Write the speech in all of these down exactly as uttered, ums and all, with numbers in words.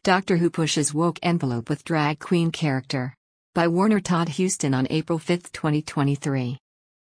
Doctor Who pushes woke envelope with drag queen character. By Warner Todd Huston on April fifth, twenty twenty-three.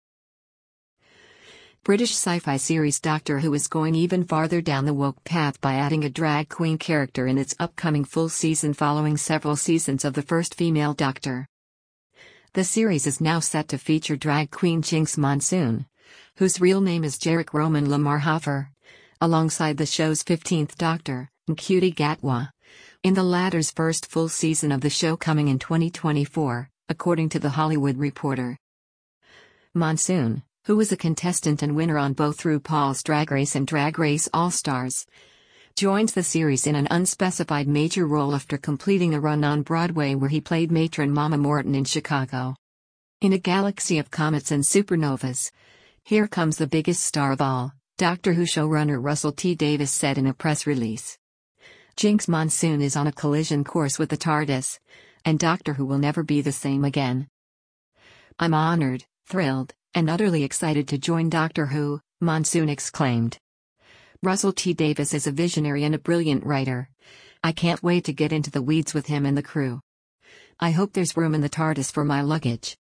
British sci-fi series Doctor Who is going even farther down the woke path by adding a drag queen character in its upcoming full season following several seasons of the first female Doctor. The series is now set to feature drag queen Jinx Monsoon, whose real name is Jarek Roman Lamar Hofer, alongside the show's fifteenth Doctor, Ncuti Gatwa, in the latter's first full season of the show coming in twenty twenty-four, according to The Hollywood Reporter. Monsoon, who was a contestant and winner on both RuPaul's Drag Race and Drag Race All-Stars, joins the series in an unspecified major role after completing a run on Broadway where he played matron Mama Morton in Chicago. In a galaxy of comets and supernovas, here comes the biggest star of all, Doctor Who showrunner Russell T Davies said in a press release. Jinx Monsoon is on a collision course with the TARDIS, and Doctor Who will never be the same again. I'm honored, thrilled, and utterly excited to join Doctor Who, Monsoon exclaimed. Russell T Davies is a visionary and a brilliant writer. I can't wait to get into the weeds with him and the crew. I hope there's room in the TARDIS for my luggage.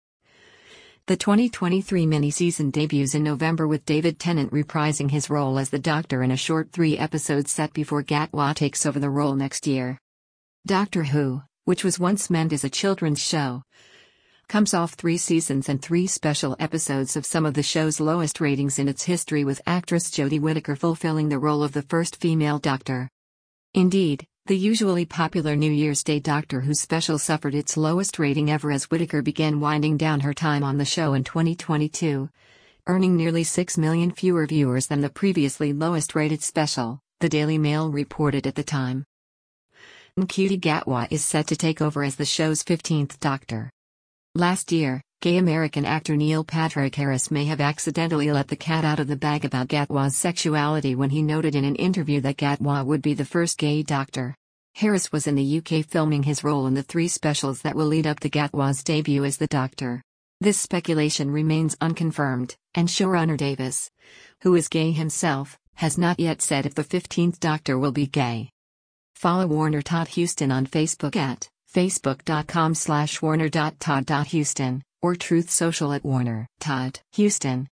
The twenty twenty-three mini-season debuts in November with David Tennant reprising his role as the Doctor in a short three-episode set before Gatwa takes over the role next year. Doctor Who, which was once meant as a children's show, comes off three seasons and three special episodes of some of the show's lowest ratings in its history, with actress Jodie Whittaker fulfilling the role of the first female Doctor. Indeed, the usually popular New Year's Day Doctor Who special suffered its lowest rating ever as Whittaker began winding down her time on the show in twenty twenty-two, earning nearly six million fewer viewers than the previously lowest-rated special, the Daily Mail reported at the time. Ncuti Gatwa is set to take over as the show's fifteenth Doctor. Last year, gay American actor Neil Patrick Harris may have accidentally let the cat out of the bag about Gatwa's sexuality when he noted in an interview that Gatwa would be the first gay Doctor. Harris was in the U K filming his role in the three specials that will lead up to Gatwa's debut as the Doctor. This speculation remains unconfirmed, and showrunner Davies, who is gay himself, has not yet said if the fifteenth Doctor will be gay. Follow Warner Todd Huston on Facebook at facebook.com slash warner.todd.huston, or Truth Social at Warner Todd Huston.